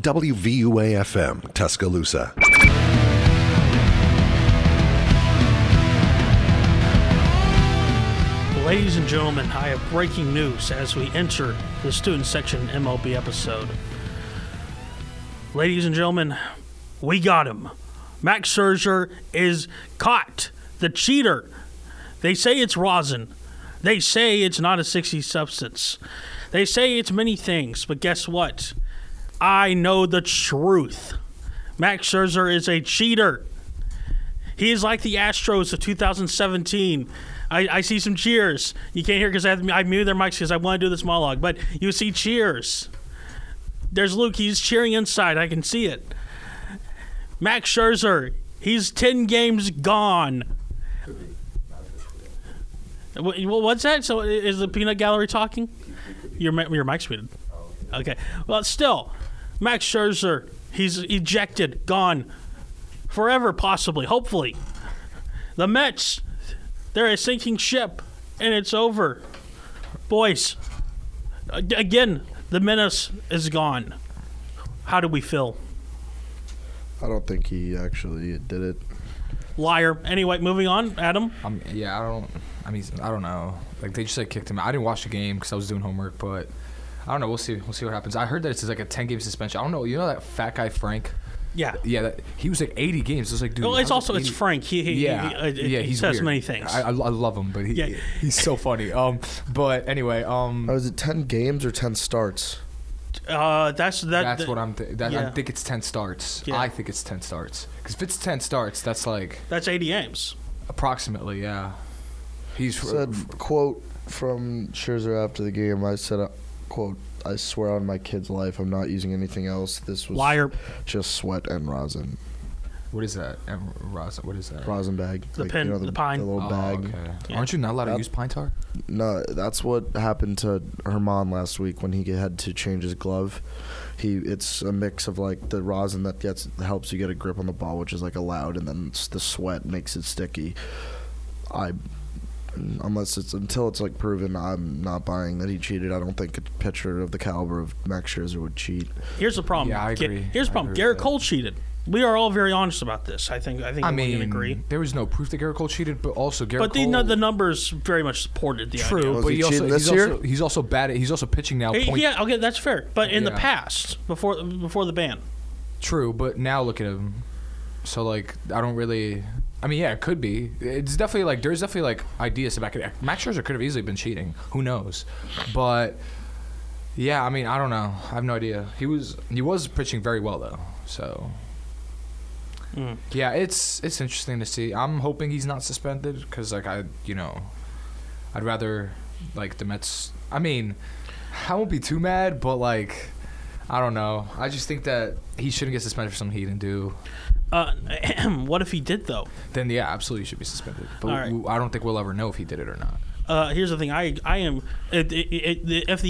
WVUA-FM, Tuscaloosa. Ladies and gentlemen, I have breaking news as we enter the student section MLB episode. Ladies and gentlemen, we got him. Max Scherzer is caught. The cheater. They say it's rosin. They say it's not a 60 substance. They say it's many things, but guess what? I know the truth. Max Scherzer is a cheater. He is like the Astros of 2017. I see some cheers. You can't hear because I muted their mics because I want to do this monologue. But you see cheers. There's Luke. He's cheering inside. I can see it. Max Scherzer. He's 10 games gone. What's that? So is the peanut gallery talking? Your mic's muted. Okay. Well, still, Max Scherzer. He's ejected. Gone. Forever, possibly. Hopefully. The Mets. They're a sinking ship, and it's over. Boys, again, the menace is gone. How do we feel? I don't think he actually did it. Liar. Anyway, moving on. Adam? I don't know. Like, they just, kicked him out. I didn't watch the game because I was doing homework, but I don't know. We'll see. We'll see what happens. I heard that it's a 10-game suspension. I don't know. You know that fat guy, Frank? Yeah. Yeah, he was 80 games. It was dude. Well, it's Frank. He he's says weird. many things. I love him, but he's so funny. But anyway, was it 10 games or 10 starts? That's what I'm I think it's 10 starts. Yeah. I think it's 10 starts. Because if it's 10 starts, that's 80 games. Approximately, yeah. He's said, quote from Scherzer after the game, I said, quote, I swear on my kid's life I'm not using anything else. This was liar. Just sweat and rosin. What is that? Rosin? What is that? Rosin bag. The pin, the pine. The little bag. Okay. Yeah. Aren't you not allowed to use pine tar? No, that's what happened to Herman last week when he had to change his glove. It's a mix of the rosin that helps you get a grip on the ball, which is allowed, and then the sweat makes it sticky. Until it's proven, I'm not buying that he cheated. I don't think a pitcher of the caliber of Max Scherzer would cheat. Here's the problem. Yeah, I agree. Here's the problem. Garrett Cole cheated. We are all very honest about this. I think we can agree. There was no proof that Garrett Cole cheated, but also Garrett Cole. But the numbers very much supported the idea. True, but he's also bad. He's also pitching now. Yeah, okay, that's fair. But in the past, before the ban. True, but now look at him. So I don't really. I mean, yeah, it could be. It's definitely there's definitely ideas to back it. Max Scherzer could have easily been cheating. Who knows? But yeah, I mean, I don't know. I have no idea. He was pitching very well though. So yeah, it's interesting to see. I'm hoping he's not suspended because I'd rather the Mets. I mean, I won't be too mad, but I don't know. I just think that he shouldn't get suspended for something he didn't do. What if he did though? Then yeah, absolutely should be suspended. But right. I don't think we'll ever know if he did it or not. Here's the thing. I am. If the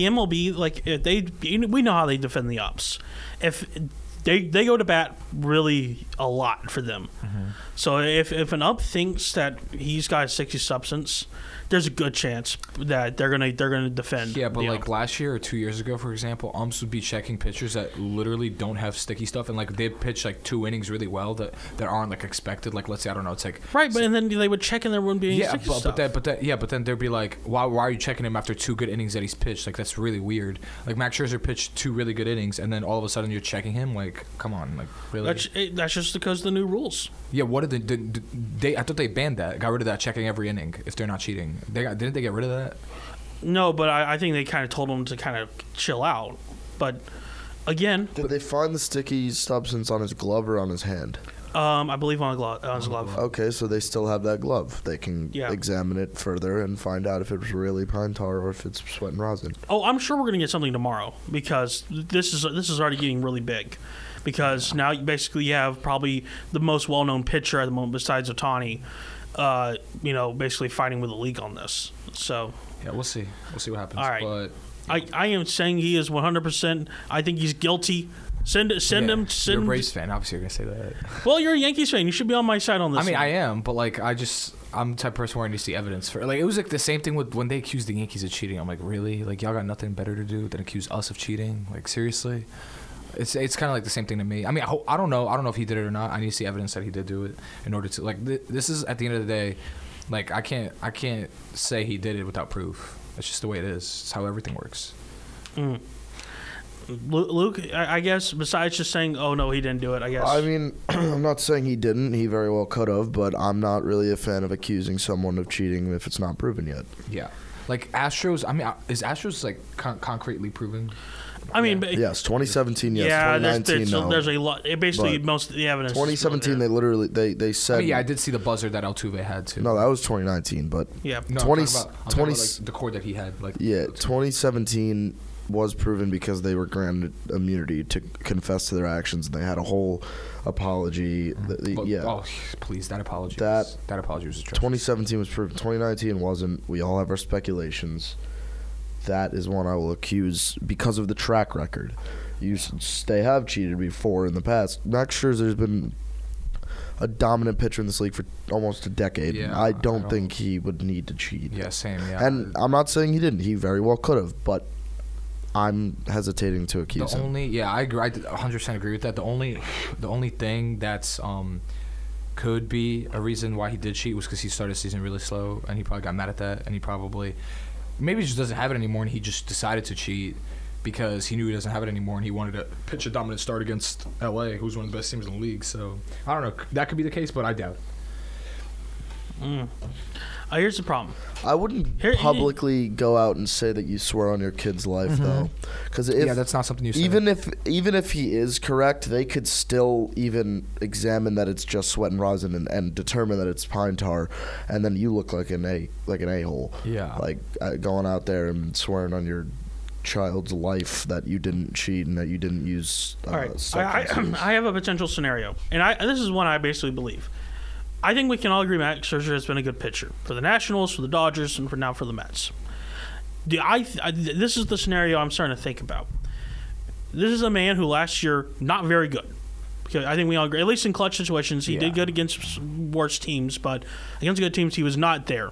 MLB we know how they defend the ups. If they go to bat really a lot for them. Mm-hmm. So if an up thinks that he's got a 60 substance, there's a good chance that they're gonna defend. Yeah, but last year or 2 years ago, for example, umps would be checking pitchers that literally don't have sticky stuff, and they pitch 2 innings really well that aren't expected. Let's say, I don't know, it's right, but and then they would check and there wouldn't be any sticky stuff. But then they'd be why are you checking him after 2 good innings that he's pitched? That's really weird. Max Scherzer pitched 2 really good innings, and then all of a sudden you're checking him. Come on, really? That's just because of the new rules. Yeah, what did they? I thought they banned that, got rid of that checking every inning if they're not cheating. Didn't they get rid of that? No, but I think they kind of told him to kind of chill out. But again, did they find the sticky substance on his glove or on his hand? I believe on his glove. Okay, so they still have that glove. They can examine it further and find out if it was really pine tar or if it's sweat and rosin. Oh, I'm sure we're going to get something tomorrow because this is already getting really big. Because now you have probably the most well-known pitcher at the moment besides Ohtani, basically fighting with the league on this. So yeah, we'll see. We'll see what happens. All right. But I am saying he is 100%. I think he's guilty. Send him. You're a Braves fan. Obviously, you're gonna say that. Well, you're a Yankees fan. You should be on my side on this. I mean, I am, but I'm the type of person where I need to see evidence for. It was the same thing with when they accused the Yankees of cheating. I'm really? Y'all got nothing better to do than accuse us of cheating? Seriously? It's kind of like the same thing to me. I mean, I don't know. I don't know if he did it or not. I need to see evidence that he did do it in order to like. This is at the end of the day, like I can't say he did it without proof. That's just the way it is. It's how everything works. Mm. Luke, I guess besides just saying, "Oh no, he didn't do it," I guess. I mean, I'm not saying he didn't. He very well could have, but I'm not really a fan of accusing someone of cheating if it's not proven yet. Yeah, like Astros. I mean, is Astros like concretely proven? I mean, yes, 2017, yes. Yeah, 2019, no. there's a lot. Basically, most of the evidence. 2017, they literally they said. I mean, yeah, I did see the buzzer that Altuve had too. No, that was 2019, but yeah, no, 20, I'm talking about, like, the cord that he had. Like, yeah, 2017 was proven because they were granted immunity to confess to their actions, and they had a whole apology. Yeah. Oh, please, that apology. That apology was atrocious. 2017 was proven. 2019 wasn't. We all have our speculations. That is one I will accuse because of the track record. They have cheated before in the past. Max Scherzer's been a dominant pitcher in this league for almost a decade. Yeah, I don't think he would need to cheat. Yeah, same. Yeah, and I'm not saying he didn't. He very well could have, but I'm hesitating to accuse him. I agree. I 100% agree with that. The only thing that's could be a reason why he did cheat was because he started the season really slow, and he probably got mad at that, and he probably maybe he just doesn't have it anymore, and he just decided to cheat because he knew he doesn't have it anymore, and he wanted to pitch a dominant start against LA, who's one of the best teams in the league. So I don't know. That could be the case, but I doubt it. Here's the problem. I wouldn't publicly go out and say that you swear on your kid's life, though, because that's not something you say. Even if he is correct, they could still even examine that it's just sweat and rosin and determine that it's pine tar, and then you look like an a-hole. Yeah, like going out there and swearing on your child's life that you didn't cheat and that you didn't use. All right, I have a potential scenario, and this is one I basically believe. I think we can all agree Max Scherzer has been a good pitcher for the Nationals, for the Dodgers, and for the Mets. This is the scenario I'm starting to think about. This is a man who last year not very good. Because I think we all agree, at least in clutch situations, he did good against worse teams, but against good teams, he was not there.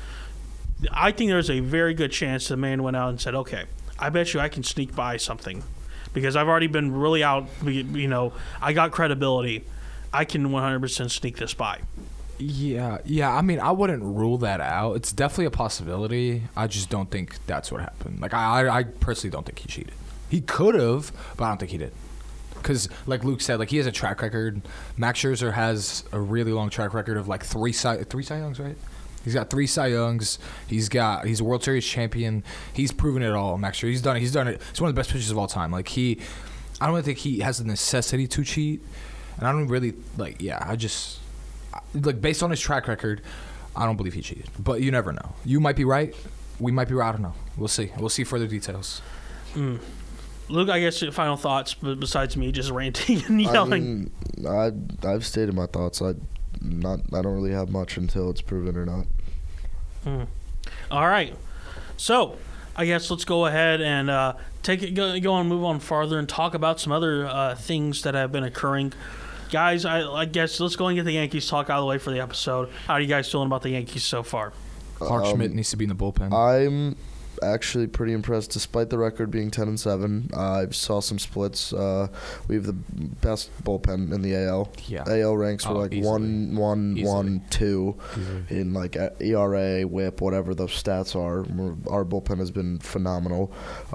I think there's a very good chance the man went out and said, "Okay, I bet you I can sneak by something because I've already been really out. I got credibility. I can 100% sneak this by." Yeah. I mean, I wouldn't rule that out. It's definitely a possibility. I just don't think that's what happened. Like, I personally don't think he cheated. He could have, but I don't think he did. Because, like Luke said, like he has a track record. Max Scherzer has a really long track record of like three Cy Youngs, right? He's got 3 Cy Youngs. He's a World Series champion. He's proven it all. Max Scherzer, he's done it. He's one of the best pitchers of all time. Like I don't think he has the necessity to cheat. And I don't really based on his track record, I don't believe he cheated. But you never know. You might be right. We might be right. I don't know. We'll see. We'll see further details. Luke, I guess your final thoughts besides me just ranting and yelling. I mean, I've stated my thoughts. I don't really have much until it's proven or not. All right. So I guess let's go ahead and go and move on farther and talk about some other things that have been occurring. Guys, I guess let's go and get the Yankees talk out of the way for the episode. How are you guys feeling about the Yankees so far? Clark Schmidt needs to be in the bullpen. I'm actually pretty impressed, despite the record being 10-7. I saw some splits. We have the best bullpen in the AL. Yeah. AL ranks were like easily. 1-1-1-2 in like ERA, WHIP, whatever those stats are. Our bullpen has been phenomenal.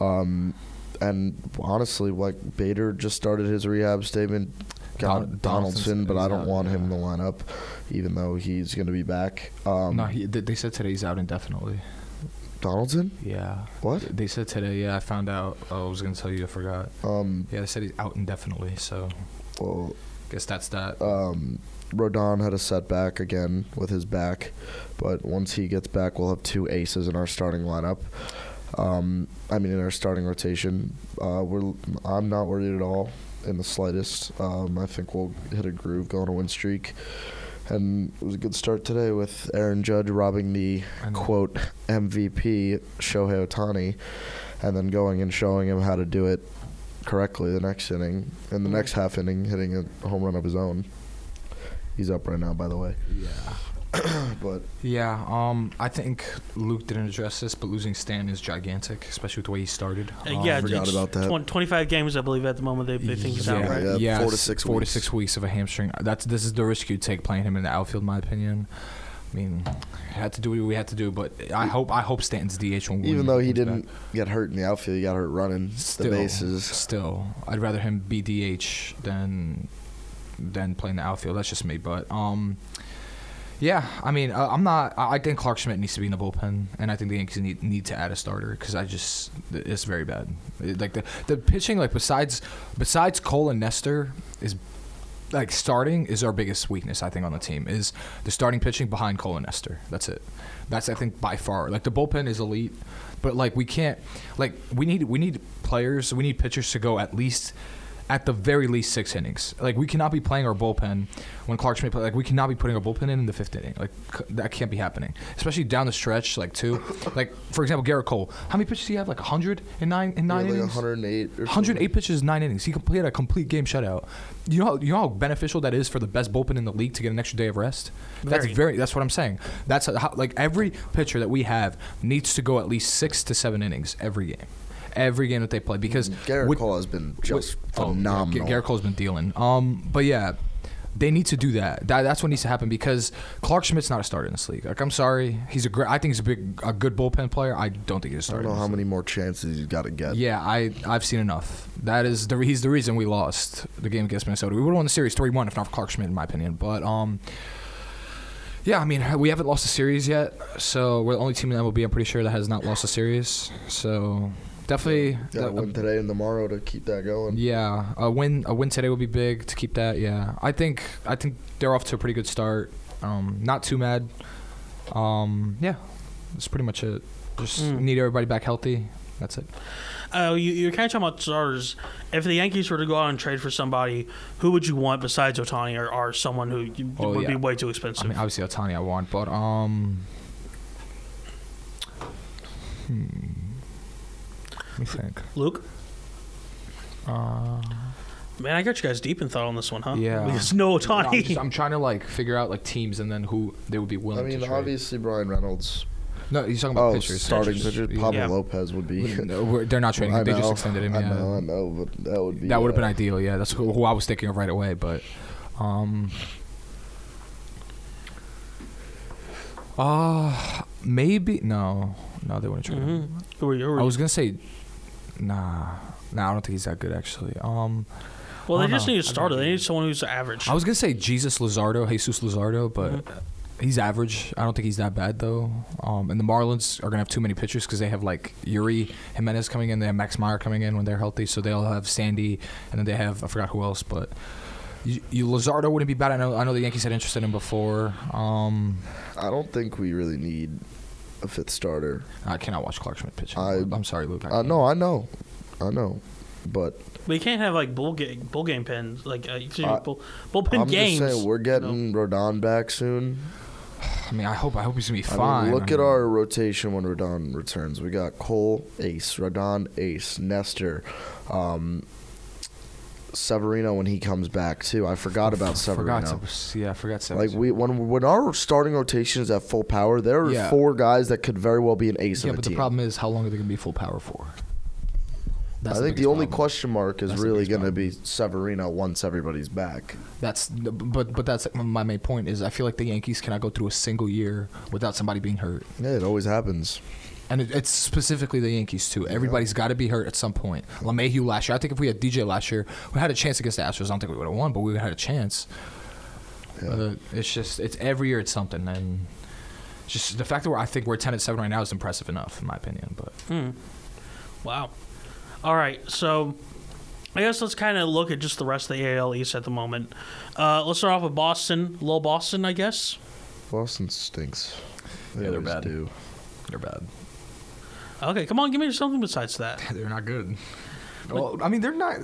And honestly, like Bader just started his rehab statement. Got Donaldson, but I don't want him in the lineup, even though he's going to be back. No, they said today he's out indefinitely. Donaldson? Yeah. What? They said today. Yeah, I found out. I was going to tell you. I forgot. Yeah, they said he's out indefinitely. So, well, guess that's that. Rodon had a setback again with his back, but once he gets back, we'll have 2 aces in our starting lineup. In our starting rotation. I'm not worried at all. In the slightest. I think we'll hit a groove, go on a win streak. And it was a good start today with Aaron Judge robbing the, quote, MVP, Shohei Ohtani, and then going and showing him how to do it correctly the next inning. In the next half inning, hitting a home run of his own. He's up right now, by the way. Yeah. But Yeah, I think Luke didn't address this, but losing Stan is gigantic, especially with the way he started. Yeah, forgot it's about that. 25 games, I believe, at the moment they think he's out, right? Yeah, 4 to it's 6 4 to weeks. 6 weeks of a hamstring. This is the risk you take playing him in the outfield, in my opinion. I mean, had to do what we had to do, but I hope Stanton's DH when even though he when he's didn't back. get hurt in the outfield, he got hurt running the bases. Still, I'd rather him be DH than playing the outfield. That's just me, but yeah. I mean, I think Clark Schmidt needs to be in the bullpen, and I think the Yankees need to add a starter because it's very bad. Like the pitching, like besides Cole and Nestor is. Like starting is our biggest weakness, I think, on the team is the starting pitching behind Cole and Nestor. That's it. That's I think by far. Like the bullpen is elite, but like we can't. Like we need players. We need pitchers to go at the very least 6 innings. Like we cannot be playing our bullpen when Clark Schmidt play. Like we cannot be putting our bullpen in the 5th inning. Like that can't be happening, especially down the stretch. Like too. Like for example, Garrett Cole. How many pitches do you have? Like 100 in nine innings. Like 108. Or 108 pitches, 9 innings. He had a complete game shutout. You know how beneficial that is for the best bullpen in the league to get an extra day of rest. That's what I'm saying. That's how, like every pitcher that we have needs to go at least 6 to 7 innings every game. Every game that they play because Garrett Cole has been just phenomenal. Garrett Cole's been dealing. But yeah, they need to do that. That's what needs to happen because Clark Schmidt's not a starter in this league. Like I'm sorry, I think he's a good bullpen player. I don't think he's a starter. I don't know how many more chances he's got to get. Yeah, I've seen enough. He's the reason we lost the game against Minnesota. We would have won the series 3-1 if not for Clark Schmidt, in my opinion. But yeah, I mean we haven't lost a series yet, so we're the only team in MLB I'm pretty sure that has not lost a series. So. Definitely got to win today and tomorrow to keep that going. Yeah, a win today would be big to keep that. Yeah, I think they're off to a pretty good start. Not too mad. Yeah, that's pretty much it. Just need everybody back healthy. That's it. You're kind of talking about starters. If the Yankees were to go out and trade for somebody, who would you want besides Ohtani or someone who would be way too expensive? I mean, obviously Ohtani I want, but Let me think. Luke? Man, I got you guys deep in thought on this one, huh? Yeah. Because no Ohtani. I'm trying to like figure out like teams and then who they would be willing to trade. I mean, obviously Brian Reynolds. No, he's talking about pitchers. Starting pitchers. Pablo Yeah. Lopez would be. No, they're not trading him. They just extended him. I Yeah. know, but that would be. That would have been ideal. Yeah, that's who I was thinking of right away. But, maybe no, they wouldn't trade him. Who are you? I was gonna say, nah, I don't think he's that good actually. Well, they just need a starter. They need someone who's average. I was gonna say Jesus Luzardo, but he's average. I don't think he's that bad though. And the Marlins are gonna have too many pitchers because they have like Yuri Jimenez coming in. They have Max Meyer coming in when they're healthy, so they'll have Sandy, and then they have I forgot who else, but. Luzardo wouldn't be bad. I know the Yankees had interest in him before. I don't think we really need a 5th starter. I cannot watch Clark Schmidt pitch. I'm sorry, Luke. No, I know, but you can't have like bull game pens, like bullpen I'm games. just saying we're getting Rodon back soon. I mean, I hope he's gonna be I fine. mean, look at our rotation when Rodon returns. We got Cole, ace, Rodon, ace, Nestor, Severino when he comes back too. I forgot about Severino. I forgot Severino. Like when our starting rotation is at full power, there are 4 guys that could very well be an ace of a but team. the problem is how long are they gonna be full power for? I think the only question mark is really going to be Severino once everybody's back. But that's my main point is I feel like the Yankees cannot go through a single year without somebody being hurt. Yeah, it always happens. And it's specifically the Yankees, too. Everybody's got to be hurt at some point. LeMahieu last year. I think if we had DJ last year, we had a chance against the Astros. I don't think we would have won, but we had a chance. Yeah. It's every year it's something. And just the fact that I think we're 10-7 right now is impressive enough, in my opinion. But Wow. All right, so I guess let's kind of look at just the rest of the AL East at the moment. Let's start off with Boston. Little Boston, I guess. Boston stinks. They're bad. Do. They're bad. Okay, come on, give me something besides that. They're not good. Well, I mean, they're not.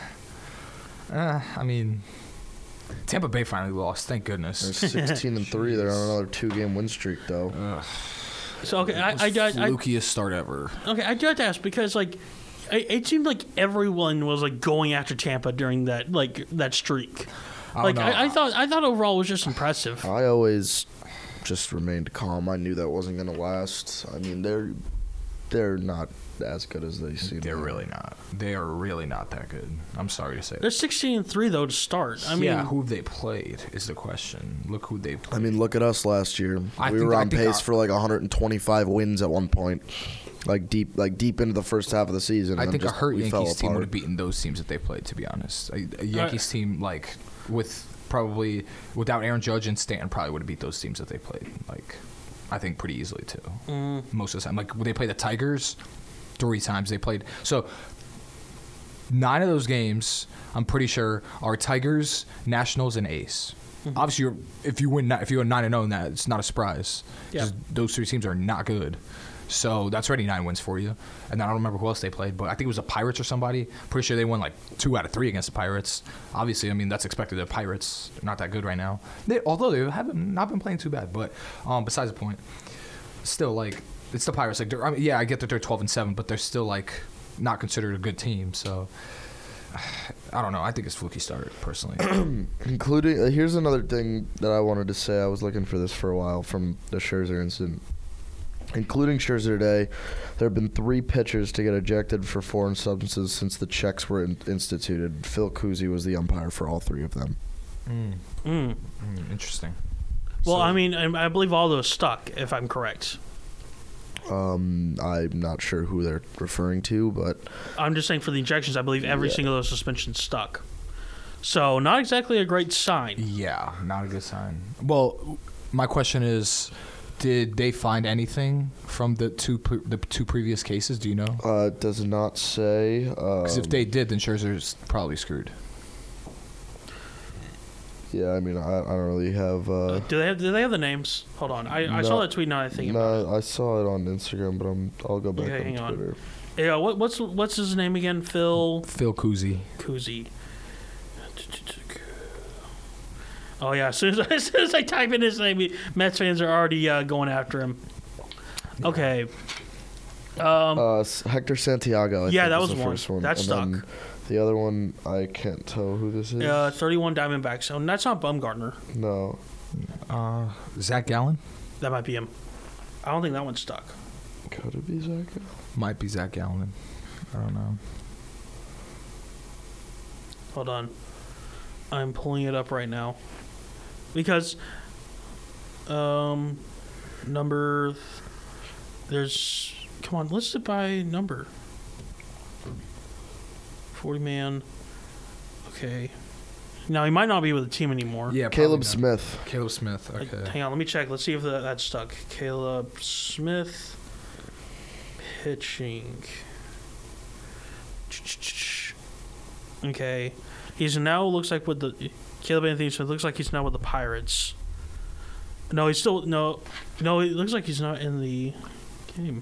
I mean, Tampa Bay finally lost. Thank goodness. They're 16-3. They're on another 2-game win streak, though. So okay, flukiest start ever. Okay, I do have to ask because like, it seemed like everyone was like going after Tampa during that streak. I thought overall it was just impressive. I always just remained calm. I knew that wasn't going to last. I mean, they're not as good as they seem. They're really not. They are really not that good. I'm sorry to say They're that. 16-3 though to start. I mean, Yeah, who they played is the question. Look who they played. I mean, look at us last year. I We think- were I on think pace our- for like 125 wins at one point, like deep into the first half of the season. I and think a just, hurt we fell Yankees team would apart. have beaten those teams that they played, to be honest. A Yankees team, like, with probably without Aaron Judge and Stanton, probably would have beat those teams that they played. Like, I think pretty easily, too. Most of the time. Like, when they played the Tigers 3 times, they played. So, 9 of those games, I'm pretty sure, are Tigers, Nationals, and A's. Obviously, if you win 9-0, that's not a surprise. Yeah. 'Cause those 3 teams are not good. So that's already 9 wins for you. And I don't remember who else they played, but I think it was the Pirates or somebody. Pretty sure they won like 2 out of 3 against the Pirates. Obviously, I mean, that's expected. The Pirates are not that good right now. Although they haven't not been playing too bad. But besides the point, still, like, it's the Pirates. Like, I mean, yeah, I get that they're 12-7, but they're still, like, not considered a good team. So I don't know. I think it's fluky start, personally. Including, here's another thing that I wanted to say. I was looking for this for a while from the Scherzer incident. Including Scherzer today, there have been 3 pitchers to get ejected for foreign substances since the checks were instituted. Phil Cousy was the umpire for all 3 of them. Interesting. well, So- I mean, I believe all those stuck, if I'm correct. I'm not sure who they're referring to, but I'm just saying for the injections, I believe every single of those suspensions stuck. So not exactly a great sign. Yeah, not a good sign. Well, my question is, did they find anything from the two previous cases? Do you know? it does not say. Because if they did, then Scherzer's probably screwed. Yeah, I mean, I don't really have. Do they have the names? Hold on. I saw No. that tweet. Now I think about it. No, I saw it on Instagram, but I'll go back Okay, on hang on. Twitter. Yeah, what's his name again? Phil Cousy. Cousy. Oh yeah, as soon as I type in his name, Mets fans are already going after him. Okay. Hector Santiago. I Yeah, think that was was the one. first one. That And stuck. then the other one, I can't tell who this is. 31 Diamondbacks. Oh, that's not Bumgarner. No. Zach Gallen? That might be him. I don't think that one stuck. Could it be Zach? Might be Zach Gallen. I don't know. Hold on. I'm pulling it up right now. Because there's come on, list it by number. 40-man. Okay. Now he might not be with the team anymore. Yeah, Caleb probably not. Smith. Caleb Smith. Okay. Hang on, let me check. Let's see if that's stuck. Caleb Smith pitching. Okay. He's now looks like with the Caleb Anthony Smith looks like he's now with the Pirates. No, he's still no. It looks like he's not in the game.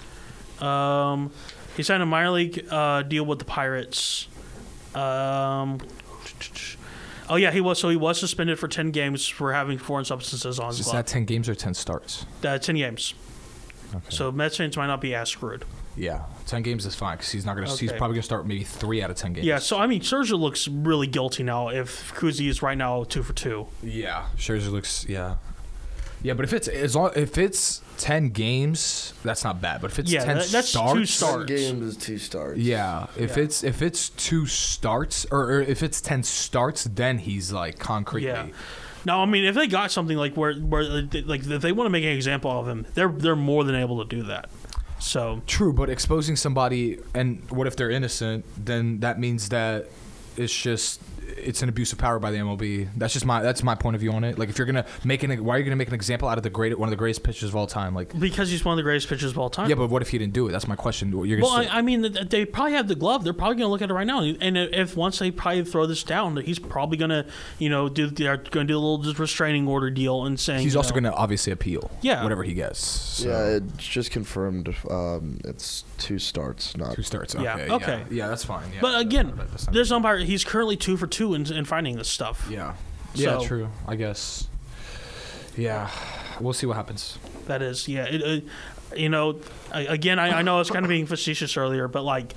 He signed a minor league deal with the Pirates. Oh yeah, he was suspended for 10 games for having foreign substances on his Is glove. that 10 games or 10 starts? 10 games. Okay. So Mets fans might not be as screwed. Yeah, 10 games is fine because he's not gonna. He's Okay. probably gonna start maybe 3 out of 10 games. Yeah, so I mean, Scherzer looks really guilty now. If Cousy is right now 2 for 2. Yeah, Scherzer looks. Yeah, but if it's 10 games, that's not bad. But if it's 10 that's starts, 2 starts. Games is 2 starts. Yeah, if it's 2 starts or if it's 10 starts, then he's like concretely. Yeah. Now, I mean, if they got something like where like if they want to make an example of him, they're more than able to do that. So True, but exposing somebody, and what if they're innocent? Then that means that it's an abuse of power by the MLB. That's my point of view on it. Like, if you're gonna why are you gonna make an example out of one of the greatest pitchers of all time? Like, because he's one of the greatest pitchers of all time. yeah, but what if he didn't do it? That's my question. You're Well, gonna I mean, they probably have the glove. They're probably going to look at it right now, and if once they probably throw this down, he's probably going to, they're going to do a little restraining order deal and saying he's also going to obviously appeal. Yeah. whatever he gets. So. Yeah, it's just confirmed. It's 2 starts, not 2 starts. Yeah, Okay. okay. Yeah, that's fine. Yeah, But again, that's not- this umpire, he's currently 2 for 2 in finding this stuff. Yeah. So- Yeah. True. I guess. Yeah. We'll see what happens. That is, yeah. Again, I know I was kind of being facetious earlier, but like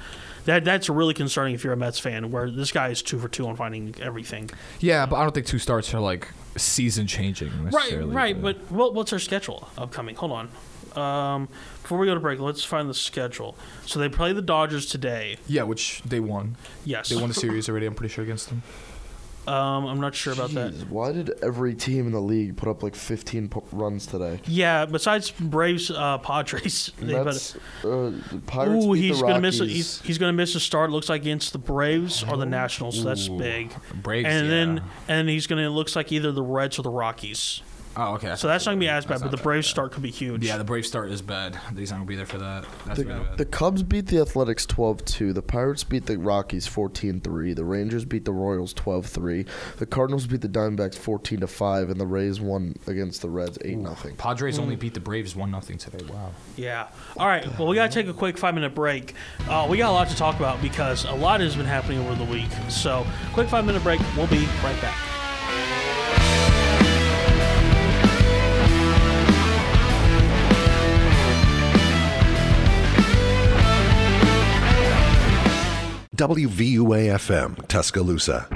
That's really concerning if you're a Mets fan, where this guy is 2 for 2 on finding everything. Yeah, but I don't think 2 starts are like season changing necessarily. Right. But what's our schedule upcoming? Hold on. Before we go to break, let's find the schedule. So they play the Dodgers today. Yeah, which they won. Yes, They won the series already. I'm pretty sure against them. I'm not sure about that. Jeez, why did every team in the league put up like 15 runs today? Yeah, besides Braves, Padres. Pirates beat He's the gonna miss. Rockies. He's gonna miss a start. Looks like against the Braves or the Nationals. So that's big. Braves, And then he's gonna looks like either the Reds or the Rockies. Oh, okay. So that's not gonna be as bad. But the Braves start could be huge. Yeah, the Braves start is bad. He's not gonna be there for that. That's really bad. The Cubs beat the Athletics 12-2. The Pirates beat the Rockies 14-3. The Rangers beat the Royals 12-3. The Cardinals beat the Diamondbacks 14-5, and the Rays won against the Reds 8-0. Padres only beat the Braves 1-0 today. Wow. Yeah. All right. Well, we got to take a quick 5-minute break. We got a lot to talk about because a lot has been happening over the week. So, quick 5-minute break. We'll be right back. WVUA-FM, Tuscaloosa.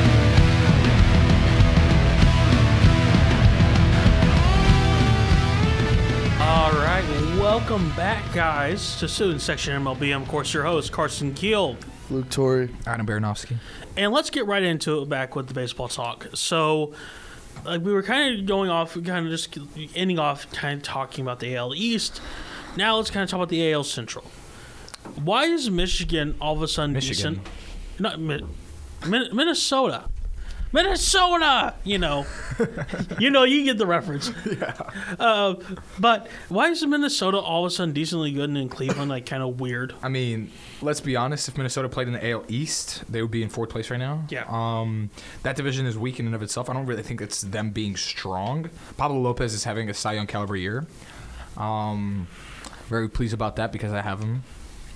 All right. Welcome back, guys, to Student Section MLB. I'm, of course, your host, Carson Keel. Luke Torrey. Adam Baranovsky. And let's get right into it back with the baseball talk. So, like, we were kind of going off, kind of just ending off, kind of talking about the AL East. Now let's kind of talk about the AL Central. Why is Michigan all of a sudden decent? Not Minnesota. Minnesota! You know, you get the reference. Yeah. But why is Minnesota all of a sudden decently good and in Cleveland like kind of weird? I mean, let's be honest. If Minnesota played in the AL East, they would be in 4th place right now. Yeah. That division is weak in and of itself. I don't really think it's them being strong. Pablo Lopez is having a Cy Young caliber year. Very pleased about that because I have him.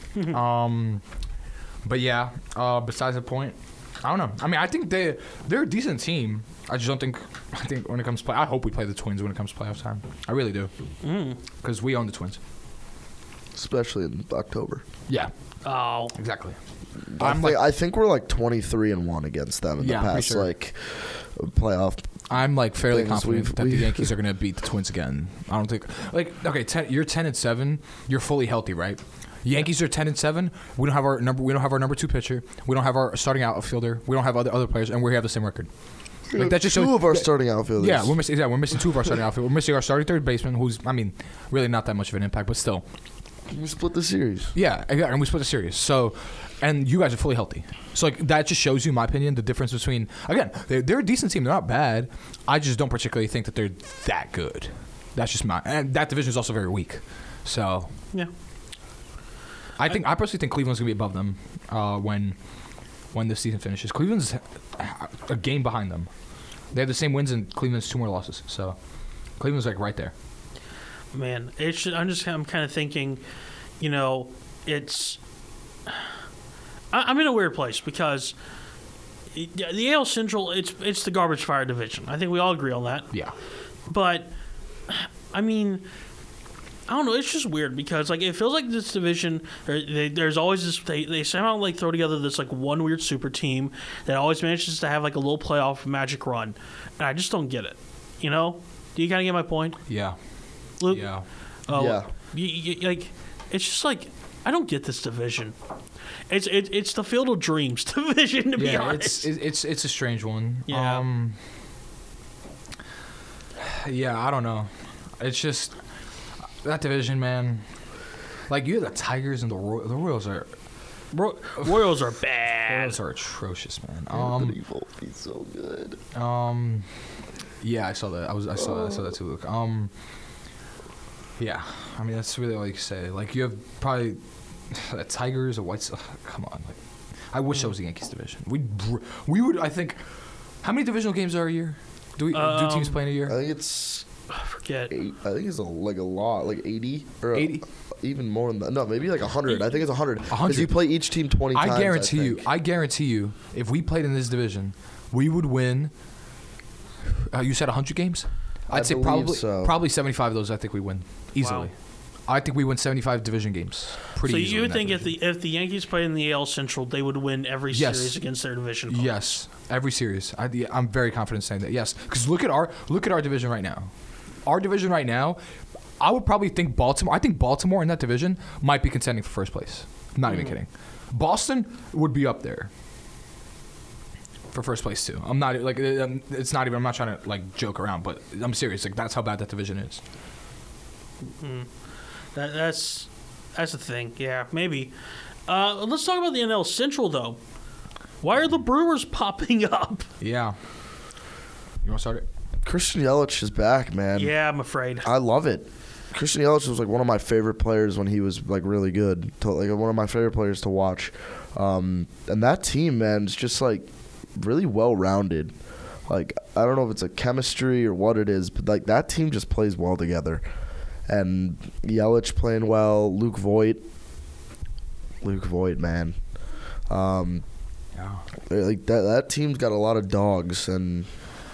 But yeah, besides the point, I don't know. I mean, I think they're a decent team. I just don't think. I think when it comes to play, I hope we play the Twins when it comes to playoff time. I really do, because we own the Twins, Especially in October. Yeah. Oh, Exactly. I think we're like 23-1 against them in the past sure. like playoff. I'm like fairly Things confident that the Yankees are going to beat the Twins again. I don't think you're 10-7. You're fully healthy, right? Yankees are 10-7. We don't have our number 2 pitcher. We don't have our starting outfielder. We don't have other players, and we have the same record. Like that just two of our starting outfielders. Yeah, we're missing 2 of our starting outfielders. We're missing our starting third baseman, who's really not that much of an impact, but still. We split the series. Yeah, and we split the series. So, and you guys are fully healthy. So like that just shows you, in my opinion, the difference between they're a decent team. They're not bad. I just don't particularly think that they're that good. That's just and that division is also very weak. So yeah. I personally think Cleveland's gonna be above them when the season finishes. Cleveland's a game behind them. They have the same wins, and Cleveland's 2 more losses. So Cleveland's like right there. Man, I'm kind of thinking, it's. I'm in a weird place because the AL Central, it's the garbage fire division. I think we all agree on that. Yeah. But I mean, I don't know. It's just weird because like it feels like this division. There's always this. They somehow like throw together this like one weird super team that always manages to have like a little playoff magic run, and I just don't get it. Do you kind of get my point? Yeah. Luke? Yeah. Oh, Yeah. Like it's just like I don't get this division. It's the Field of Dreams division to be honest. It's a strange one. Yeah. Yeah, I don't know. It's just that division, man. Like you have the Tigers and the Royals are. Royals are bad. Royals are atrocious, man. Anthony Volpe's so good. Yeah, I saw that. I saw that too, Luke. Yeah, I mean that's really all you can say. Like you have probably the Tigers or White Sox. Come on, like I wish that was the Yankees division. We would. I think. How many divisional games are a year? Do teams play in a year? I think it's. I forget. I think it's a lot, like 80 or 80. Even more than that. No, maybe like 100. I think it's 100. 100. Because you play each team 20 times. I guarantee you, if we played in this division, we would win. You said 100 games? I'd say believe probably so. probably 75 of those. I think we win easily. I think we win 75 division games. Pretty So easily you in that think division. if the Yankees played in the AL Central, they would win every Yes. series against their division opponents? Yes, every series. I'm very confident saying that. Yes, because look at our division right now. Our division right now, I would probably think Baltimore. I think Baltimore in that division might be contending for first place. I'm not even kidding. Boston would be up there for first place too. I'm not like it's not even. I'm not trying to like joke around, but I'm serious. Like that's how bad that division is. That's the thing. Yeah, maybe. Let's talk about the NL Central though. Why are the Brewers popping up? Yeah. You want to start it? Christian Yelich is back, man. Yeah, I'm afraid. I love it. Christian Yelich was like one of my favorite players when he was like really good. Like one of my favorite players to watch. And that team, man, is just like really well rounded. Like I don't know if it's a chemistry or what it is, but like that team just plays well together. And Yelich playing well. Luke Voit, man. Yeah. Like that team's got a lot of dogs, and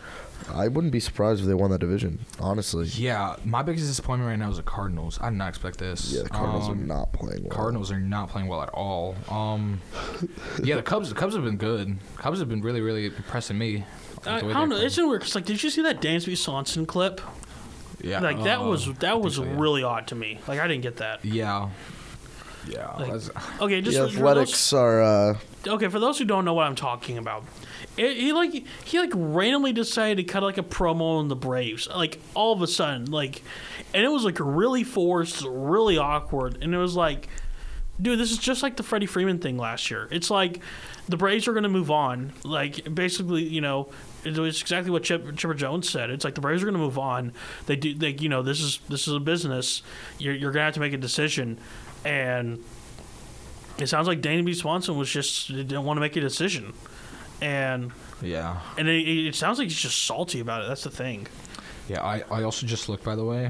I wouldn't be surprised if they won that division, honestly. Yeah, my biggest disappointment right now is the Cardinals. I did not expect this. Yeah, the Cardinals are not playing well. Cardinals are not playing well at all. Yeah, the Cubs have been good. Cubs have been really, really impressing me. I don't know. It's weird. Cause like, did you see that Dansby Swanson clip? Yeah, Like that was so, yeah. really odd to me. Like I didn't get that. Yeah. Yeah. Like, that's- okay, just The for Athletics are. okay, for those who don't know what I'm talking about, he randomly decided to cut like a promo on the Braves, like all of a sudden, like, and it was like really forced, really awkward, and it was like, dude, this is just like the Freddie Freeman thing last year. It's like the Braves are going to move on, like basically, you know. It's exactly what Chipper Jones said. It's like the Braves are going to move on. They you know, this is a business. You're going to have to make a decision, and it sounds like Dansby Swanson didn't want to make a decision, and yeah. it sounds like he's just salty about it. That's the thing. Yeah, I also just looked, by the way.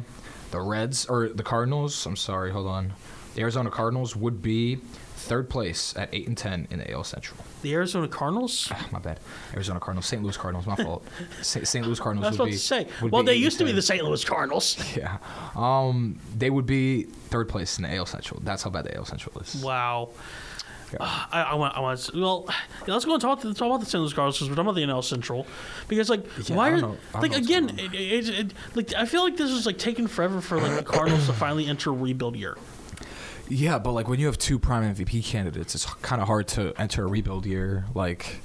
The Cardinals, I'm sorry, hold on. The Arizona Cardinals would be third place at 8-10 in the AL Central. The Arizona Cardinals. My bad. Arizona Cardinals, St. Louis Cardinals, my fault. St. Louis I Cardinals was would about be. to say. would Well, be they used to be 8-10. the St. Louis Cardinals. Yeah. They would be third place in the AL Central. That's how bad the AL Central is. Wow. Yeah. I want. Well, yeah, let's go and talk about the St. Louis Cardinals because we're talking about the NL Central. Because like, Yeah, why I are don't know like what's again? going on. Like I feel like this is like taking forever for like the Cardinals to finally enter a rebuild year. Yeah, but like when you have two prime MVP candidates, it's kind of hard to enter a rebuild year. Like,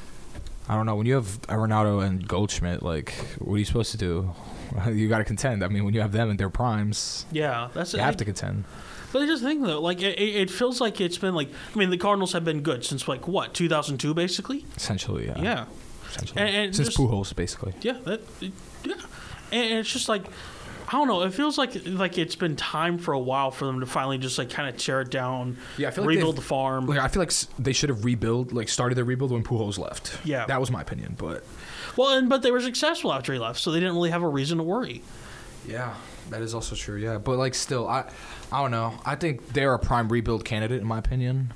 I don't know. When you have Arenado and Goldschmidt, like, what are you supposed to do? You got to contend. I mean, when you have them in their primes, Yeah, that's you have to contend. But I just think though, like it feels like it's been like I mean the Cardinals have been good since like what 2002 basically. Essentially, yeah. Yeah. Essentially. And Since just- Pujols, basically. Yeah, yeah, and it's just like I don't know. It feels like it's been time for a while for them to finally just like kind of tear it down. Yeah, I feel like rebuild they've- the farm. Like, I feel like they should have started their rebuild when Pujols left. Yeah. That was my opinion, but Well, but they were successful after he left, so they didn't really have a reason to worry. yeah, that is also true. Yeah, but like still, I don't know. I think they're a prime rebuild candidate in my opinion.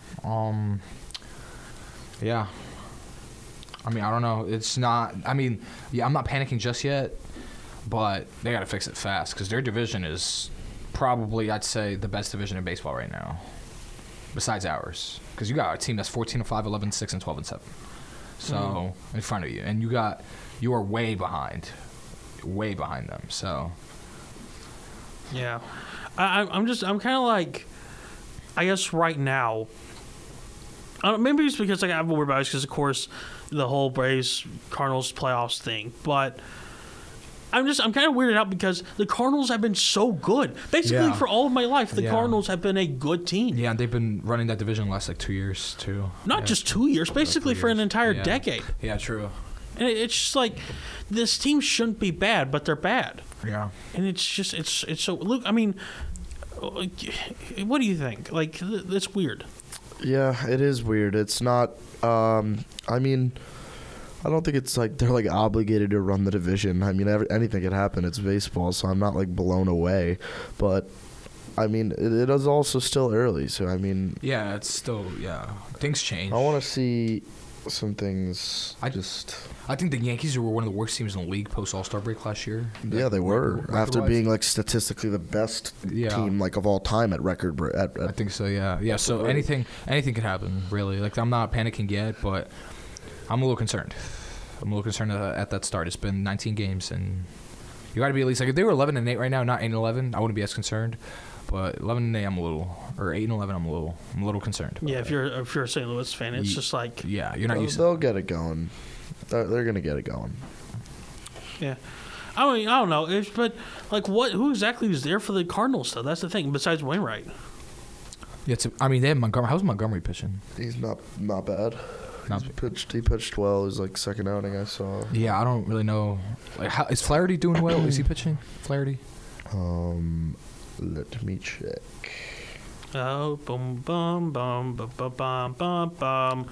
Yeah. I mean, I don't know. It's not. I mean, yeah, I'm not panicking just yet, but they got to fix it fast because their division is probably, I'd say, the best division in baseball right now, besides ours. Because you got a team that's 14-5, 11-6, and 12-7. So in front of you, and you are way behind them. So Yeah, I'm kind of like, I guess right now. Maybe it's because like, I have a weird bias because of course the whole Braves Cardinals playoffs thing, but I'm kind of weirded out because the Cardinals have been so good. Basically, Yeah. for all of my life, the Yeah. Cardinals have been a good team. yeah, and they've been running that division the last like 2 years too. Not Yeah. just 2 years, basically 3 for an years. entire Yeah. decade. Yeah, true. And it's just like this team shouldn't be bad, but they're bad. Yeah. And it's just it's so. Look, I mean, what do you think? Like, it's weird. Yeah, it is weird. It's not. I mean, I don't think it's like they're like obligated to run the division. I mean, anything could happen. It's baseball, so I'm not like blown away. But I mean, it is also still early. So I mean, Yeah, it's still things change. I want to see some things. I I think the Yankees were one of the worst teams in the league post All-Star break last year. Yeah, they were. After Record-wise. being like statistically the best team like of all time at record. I think so. Yeah. Yeah. So anything could happen. Really. Like I'm not panicking yet, but I'm a little concerned. At that start. It's been 19 games, and you got to be at least like if they were 11-8 right now, not 8-11, I wouldn't be as concerned. But 11-8, I'm a little, or 8-11, I'm a little concerned. Yeah, if you're a St. Louis fan, it's just like yeah, you're not used to. They'll get it going. They're gonna get it going. Yeah, I mean I don't know, but like who exactly is there for the Cardinals though? That's the thing. Besides Wainwright. Yeah, I mean they have Montgomery. How's Montgomery pitching? He's not bad. He pitched well. His like second outing I saw. Yeah, I don't really know. Like, how is Flaherty doing well? Is he pitching? Flaherty? Let me check. Oh, boom, boom, boom, boom, boom, boom, boom, boom.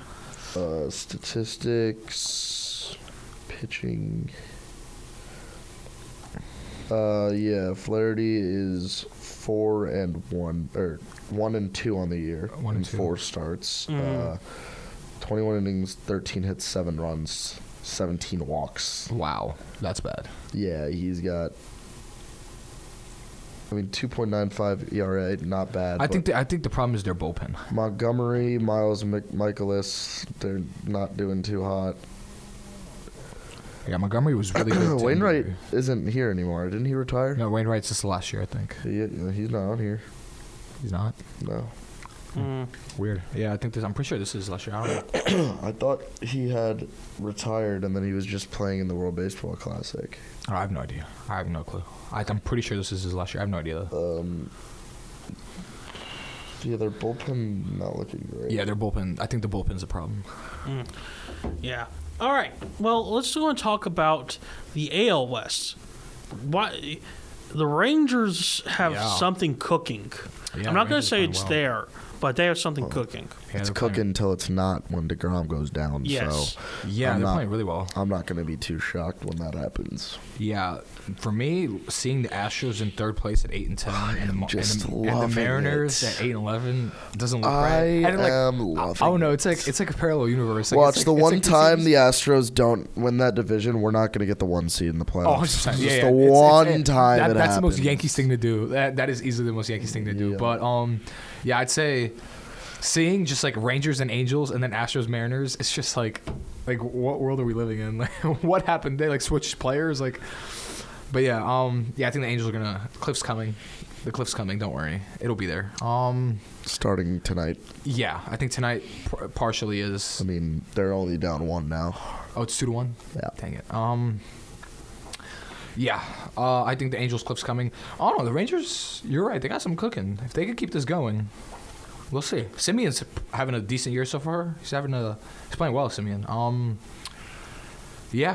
Statistics, pitching. Yeah, Flaherty is 4-1 or 1-2 on the year. 1-2. 4 starts. 21 innings, 13 hits, 7 runs, 17 walks. Wow, that's bad. Yeah, he's got. 2.95 ERA, not bad. I think the problem is their bullpen. Montgomery, Miles Michaelis, they're not doing too hot. Yeah, Montgomery was really good. Wainwright isn't here anymore. Didn't he retire? No, Wainwright's just the last year, I think. He's not on here. He's not? No. Weird. Yeah, I'm pretty sure this is last year. I don't know. I thought he had retired and then he was just playing in the World Baseball Classic. Oh, I have no idea. I have no clue. I'm pretty sure this is his last year. I have no idea, though. Yeah, their bullpen not looking great. Yeah, their bullpen. I think the bullpen's a problem. Yeah. All right. Well, let's go and talk about the AL West. Why the Rangers have something cooking. Yeah, I'm not going to say it's well. there, but they have something cooking. Yeah, It's they're cooking playing- until it's not when DeGrom goes down. Yes. So Yeah, I'm they're not- playing really well. I'm not going to be too shocked when that happens. Yeah, for me, seeing the Astros in third place at 8-10 and the loving Mariners it. at 8-11 doesn't look I right. And am loving I don't know. it. It's like a parallel universe. Like, Watch it's the like, one it's time teams- the Astros don't win that division, we're not going to get the 1 seed in the playoffs. Oh, 100%. Just Yeah, the yeah. one time that, it that's the most happens. Yankees thing to do. That is easily the most Yankees thing to do. Yeah. But yeah, I'd say seeing just like Rangers and Angels and then Astros Mariners, it's just like what world are we living in? Like what happened? They like switched players but yeah, I think the Angels are gonna. Cliff's coming. The Cliff's coming. Don't worry, it'll be there. Starting tonight. Yeah, I think tonight partially is. I mean, they're only down 1 now. Oh, it's 2-1. Yeah. Dang it. Yeah, I think the Angels Cliff's coming. Oh no, the Rangers. You're right. They got some cooking. If they could keep this going, we'll see. Simeon's having a decent year so far. He's playing well, Simeon. Yeah.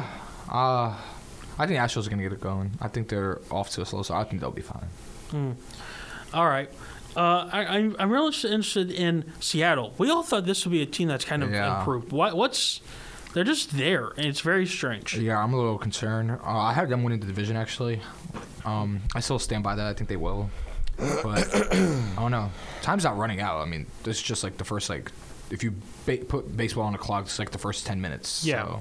I think Astros are gonna get it going. I think they're off to a slow start. I think they'll be fine. All right. I'm really interested in Seattle. We all thought this would be a team that's kind of improved. They're just there, and it's very strange. Yeah, I'm a little concerned. I had them winning the division, actually. I still stand by that. I think they will. But, I don't know. Time's not running out. I mean, it's just like the first, if you put baseball on the clock, it's like the first 10 minutes. Yeah. So.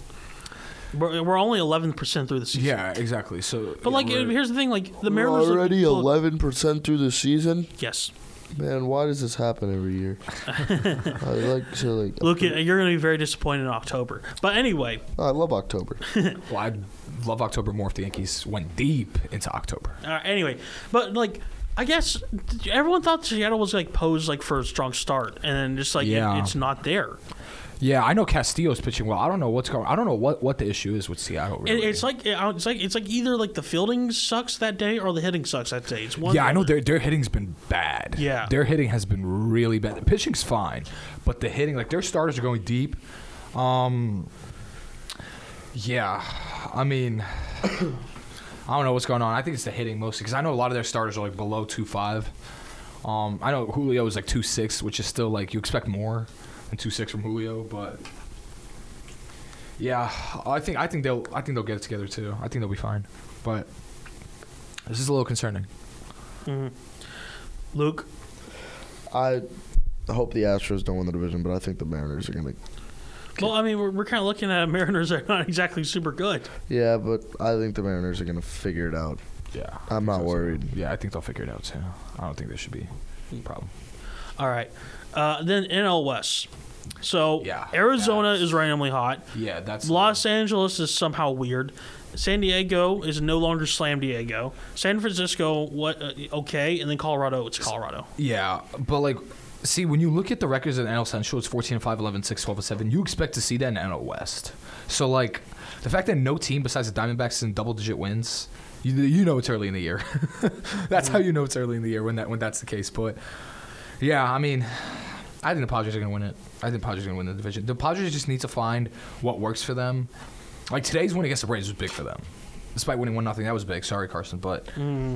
We're only 11% through the season. Yeah, exactly. So, But, here's the thing. The Mariners... already 11% through the season? Yes. Man, why does this happen every year? I like to Look, you're going to be very disappointed in October. But anyway. I love October. Well, I'd love October more if the Yankees went deep into October. Anyway, but I guess everyone thought Seattle was posed for a strong start, and then just it's not there. Yeah, I know Castillo's pitching well. I don't know what's going. I don't know what the issue is with Seattle. Really. It's like either the fielding sucks that day or the hitting sucks that day. It's one. Yeah, I know their hitting's been bad. Yeah, their hitting has been really bad. The pitching's fine, but the hitting, their starters are going deep. Yeah, I mean, I don't know what's going on. I think it's the hitting mostly because I know a lot of their starters are below 2.5. I know Julio is 2.6, which is still you expect more than 2.6 from Julio, but yeah, I think they'll get it together too. I think they'll be fine, but this is a little concerning. Mm-hmm. Luke, I hope the Astros don't win the division, but I think the Mariners are going to Well, I mean, we're kind of looking at Mariners that are not exactly super good. Yeah, but I think the Mariners are going to figure it out. Yeah. I'm not worried. Yeah, I think they'll figure it out too. I don't think there should be a problem. All right. Then NL West. So Yeah, Arizona that's- is randomly hot. Yeah, that's Los Angeles is somehow weird. San Diego is no longer Slam Diego. San Francisco, okay, and then Colorado, it's Colorado. Yeah, but like, see, when you look at the records in NL Central, it's 14-5, 11-6, 12-7. You expect to see that in NL West. So like, the fact that no team besides the Diamondbacks is in double-digit wins, you know it's early in the year. That's how you know it's early in the year when that's the case. But yeah, I mean, I think the Padres are going to win it. I think the Padres are going to win the division. The Padres just need to find what works for them. Like today's win against the Braves was big for them, despite winning 1-0. That was big. Sorry, Carson, but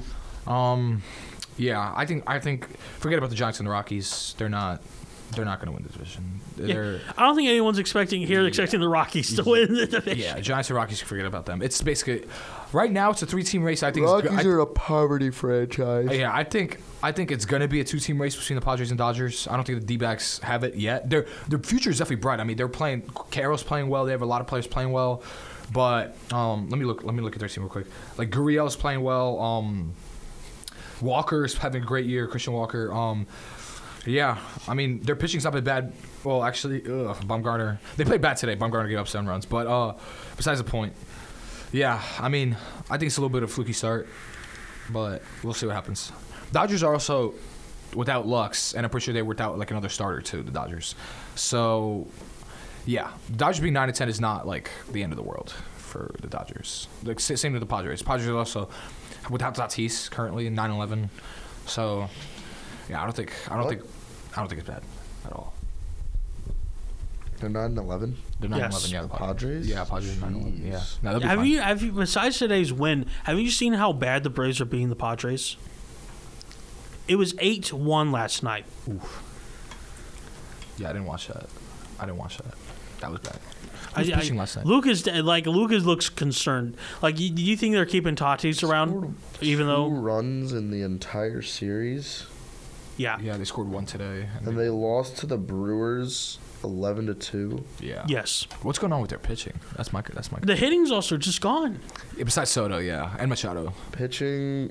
yeah, I think forget about the Giants and the Rockies. They're not going to win the division. I don't think anyone's expecting the Rockies to win the division. Yeah, Giants and Rockies, forget about them. It's basically right now it's a 3-team race. I think Rockies are a poverty franchise. Yeah, I think it's going to be a 2-team race between the Padres and Dodgers. I don't think the D-backs have it yet. Their future is definitely bright. I mean, they're playing. Carroll's playing well. They have a lot of players playing well. But let me look at their team real quick. Like Gurriel's playing well. Walker's having a great year. Christian Walker. Yeah, I mean their pitching's not been bad. Well, actually, Bumgarner. They played bad today. Bumgarner gave up 7 runs. But besides the point, yeah, I mean I think it's a little bit of a fluky start, but we'll see what happens. Dodgers are also without Lux, and I'm pretty sure they were without like another starter too. The Dodgers, so yeah, Dodgers being 9-10 is not like the end of the world for the Dodgers. Like same with the Padres. Padres are also without Tatis currently in 9-11, so yeah, I don't think it's bad at all. They're 9-11. They're 9-11, Yes. yeah. The Padres? Yeah, Padres 9-11. Yeah. No, they'll be Have fine. you besides today's win, have you seen how bad the Braves are beating the Padres? It was 8-1 last night. Yeah, I didn't watch that. That was bad. I- Who's pitching last night? Lucas looks concerned. Like, do you think they're keeping Tatis around, even 2 though? runs in the entire series, Yeah. Yeah, they scored 1 today. and they lost to the Brewers 11-2. Yeah. Yes. What's going on with their pitching? That's my. The hitting's also just gone. Yeah, besides Soto, yeah, and Machado, Pitching,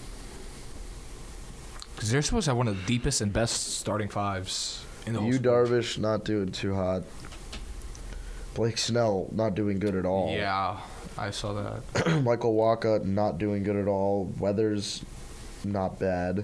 because they're supposed to have one of the deepest and best starting fives in the whole Yu sport. Darvish not doing too hot. Blake Snell not doing good at all. Yeah, I saw that. Michael Wacha not doing good at all. Weather's not bad.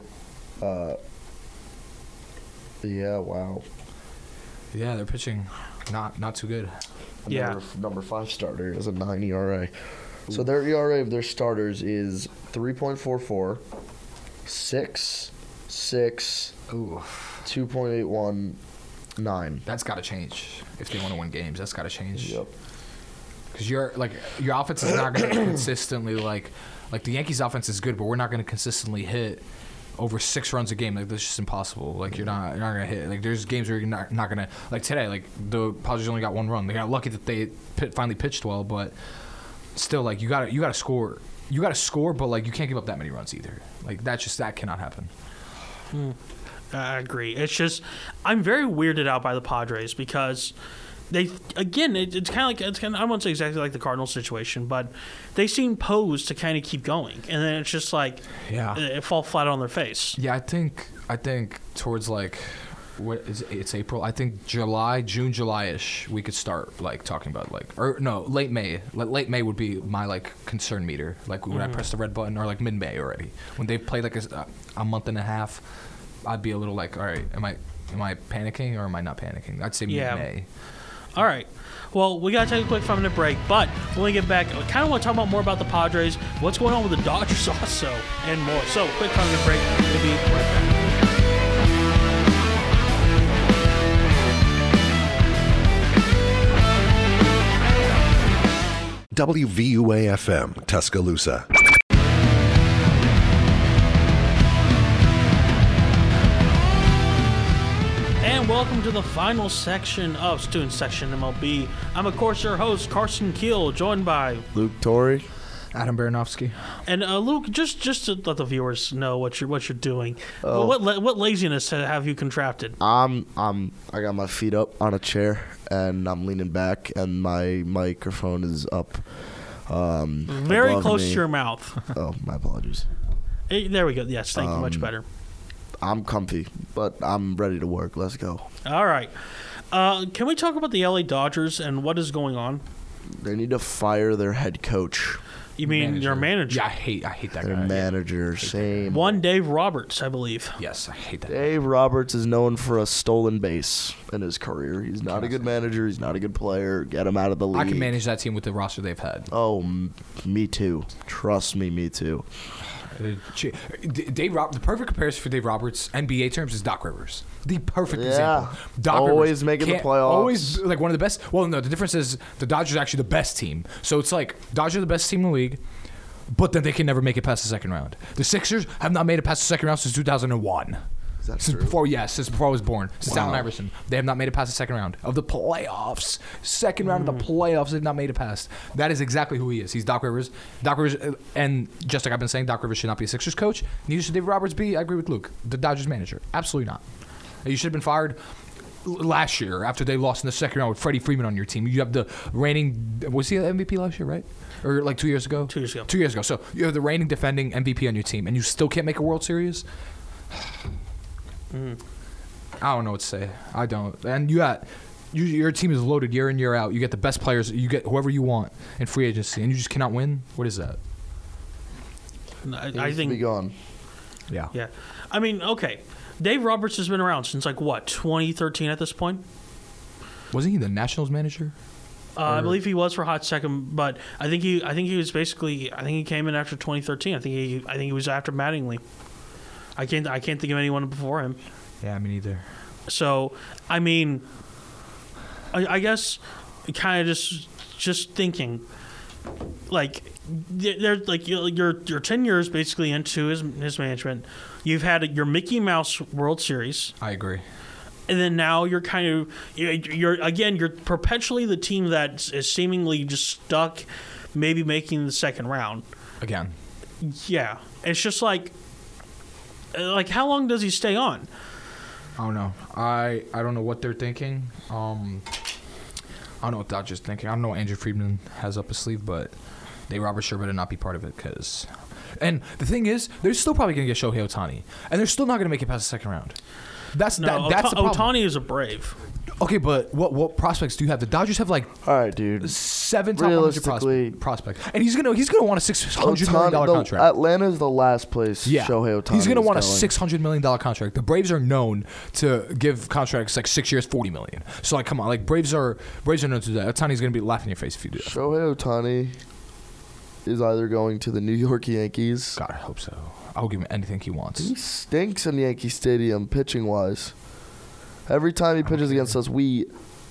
Yeah, wow. Yeah, they're pitching not too good. Yeah. Number 5 starter is a 9 ERA. So their ERA of their starters is 3.44, 6, 6, Ooh, 2.81, 9. that's got to change if they want to win games. That's got to change. Yep. Because your offense is not going to consistently like the Yankees' offense is good, but we're not going to consistently hit over 6 runs a game. Like that's just impossible. Like you're not going to hit. Like there's games where you're not going to, like today. Like the Padres only got 1 run. They got lucky that they finally pitched well, but still, like you got to score. You got to score, but like you can't give up that many runs either. Like that cannot happen. I agree. It's just I'm very weirded out by the Padres because they it's kind of I won't say exactly like the Cardinals situation, but they seem posed to kind of keep going, and then it's just like it fall flat on their face. Yeah, I think towards like what is it? It's April. I think June, July-ish, we could start like talking about late May. Late May would be my like concern meter. Like when I press the red button, or like mid-May already. When they've played like a month and a half, I'd be a little like, all right, am I panicking or am I not panicking? I'd say mid-May. All right. Well, we got to take a quick 5-minute break, but when we get back, I kind of want to talk about more about the Padres, what's going on with the Dodgers also, and more. So, quick 5-minute break. We'll be right back. WVUA-FM, Tuscaloosa. And welcome to the final section of Student Section MLB. I'm, of course, your host, Carson Keel, joined by Luke Torrey. Adam Baranovsky. And Luke, just to let the viewers know what you're doing. Oh. What laziness have you contracted? I got my feet up on a chair and I'm leaning back and my microphone is up. Very above close me. to your mouth. Oh, my apologies. Hey, there we go. Yes, thank you. Much better. I'm comfy, but I'm ready to work. Let's go. All right. Can we talk about the LA Dodgers and what is going on? They need to fire their head coach. You mean your manager? Yeah, I hate that Their guy. manager, same. One Dave Roberts, I believe. Yes, I hate that. Dave Roberts is known for a stolen base in his career. He's not a good manager. He's not a good player. Get him out of the league. I can manage that team with the roster they've had. Oh, me too. Trust me, me too. The perfect comparison for Dave Roberts, NBA terms, is Doc Rivers. The perfect Yeah. example. Doc Always Rivers making the can't- playoffs. Always like one of the best. Well, no, the difference is the Dodgers are actually the best team. So it's like Dodgers are the best team in the league, but then they can never make it past the second round. The Sixers have not made it past the second round since 2001. Is that Since true? since before I was born. Since Allen Iverson. They have not made it past the second round of the playoffs. Second round of the playoffs, they've not made it past. That is exactly who he is. He's Doc Rivers. Doc Rivers, and just like I've been saying, Doc Rivers should not be a Sixers coach. Neither should David Roberts be. I agree with Luke. The Dodgers manager. Absolutely not. You should have been fired last year after they lost in the second round with Freddie Freeman on your team. You have the reigning, was he the MVP last year, right? Or like 2 years ago? 2 years ago. 2 years ago. So you have the reigning defending MVP on your team, and you still can't make a World Series? I don't know what to say. I don't. And your team is loaded year in, year out. You get the best players. You get whoever you want in free agency, and you just cannot win? What is that? I He needs to be think. gone. Yeah. Yeah. I mean, okay. Dave Roberts has been around since like what, 2013 at this point? Wasn't he the Nationals manager? I believe he was for a hot second, but I think he was basically. I think he came in after 2013. I think he was after Mattingly. I can't think of anyone before him. Yeah, me neither. So, I mean, I guess kind of just thinking, like, there's like you're 10 years basically into his management. You've had your Mickey Mouse World Series, I agree. and then now you're kind of you're perpetually the team that is seemingly just stuck, maybe making the second round. Again. Yeah, it's just like how long does he stay on? I don't know. I don't know what they're thinking. I don't know what Dodgers thinking. I don't know what Andrew Friedman has up his sleeve, but Dave Roberts sure better not be part of it. And the thing is, they're still probably going to get Shohei Ohtani, and they're still not going to make it past the second round. That's the problem. Ohtani is a Brave. Okay, but what prospects do you have? The Dodgers have like All right, dude. 7 top 100 Realistically- prospects, and he's gonna want a $600 million contract. Atlanta's the last place. Yeah, Shohei Ohtani. he's gonna is want a going. $600 million contract. The Braves are known to give contracts like 6 years, $40 million. So like, come on, like Braves are known to do that. Ohtani's gonna be laughing in your face if you do that. Shohei Ohtani is either going to the New York Yankees. God, I hope so. I'll give him anything he wants. He stinks in Yankee Stadium pitching wise. Every time he pitches against us, we